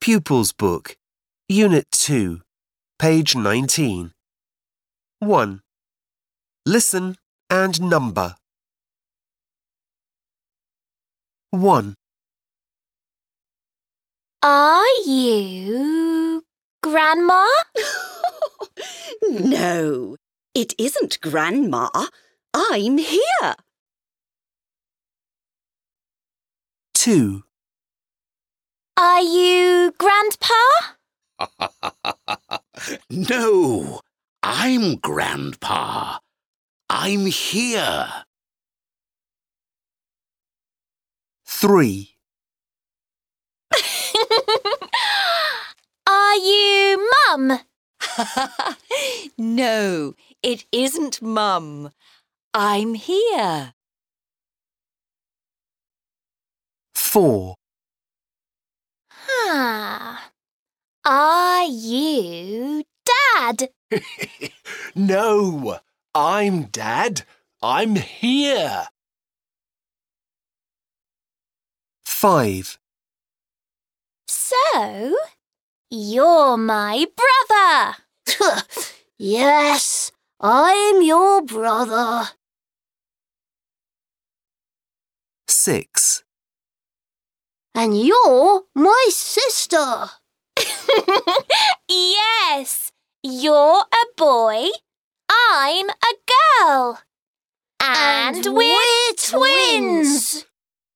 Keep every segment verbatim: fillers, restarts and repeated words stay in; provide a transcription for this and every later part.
Pupils Book, Unit two, page nineteen. one. Listen and number. one. Are you Grandma? No, it isn't Grandma. I'm here. two. Are you Grandpa? No, I'm Grandpa. I'm here. three. Are you Mum? No, it isn't Mum. I'm here. four. Ah. Are you Dad? No, I'm Dad. I'm here. five. So, you're my brother. Yes, I'm your brother. six. And you're my sister. Yes, you're a boy, I'm a girl. And, And we're, we're twins. twins.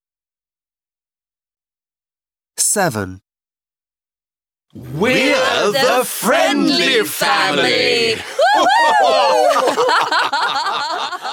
seven. We're the Friendly Family.